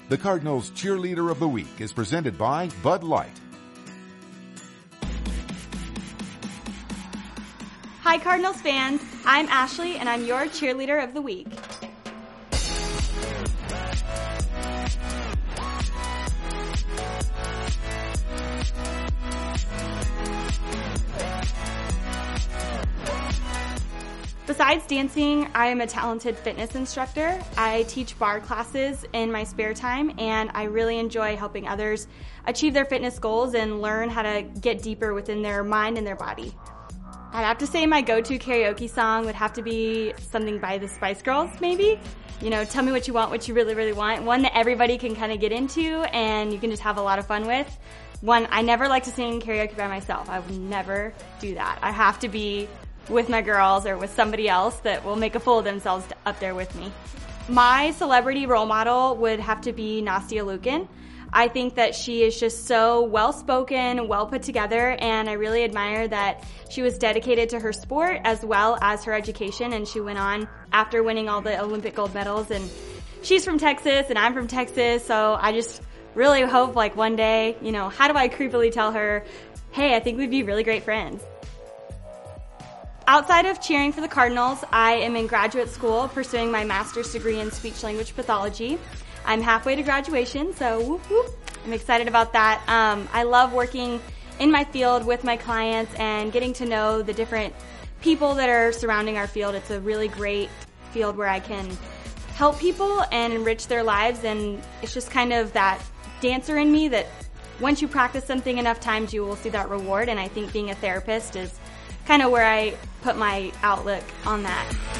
The Cardinals Cheerleader of the Week is presented by Bud Light. Hi Cardinals fans, I'm Ashley and I'm your Cheerleader of the Week. Besides dancing, I am a talented fitness instructor. I teach barre classes in my spare time, and I really enjoy helping others achieve their fitness goals and learn how to get deeper within their mind and their body. I'd have to say my go-to karaoke song would have to be something by the Spice Girls, maybe. You know, tell me what you want, what you really, really want. One that everybody can kind of get into and you can just have a lot of fun with. One, I never like to sing karaoke by myself. I would never do that. I have to be with my girls or with somebody else that will make a fool of themselves up there with me. My celebrity role model would have to be Nastia Liukin. I think that she is just so well-spoken, well put together, and I really admire that she was dedicated to her sport as well as her education, and she went on after winning all the Olympic gold medals. And she's from Texas and I'm from Texas, so I just really hope like one day, you know, how do I creepily tell her, hey, I think we'd be really great friends. Outside of cheering for the Cardinals, I am in graduate school pursuing my master's degree in speech-language pathology. I'm halfway to graduation, so whoop, whoop. I'm excited about that. I love working in my field with my clients and getting to know the different people that are surrounding our field. It's a really great field where I can help people and enrich their lives, and it's just kind of that dancer in me that once you practice something enough times, you will see that reward, and I think being a therapist is kind of where I put my outlook on that.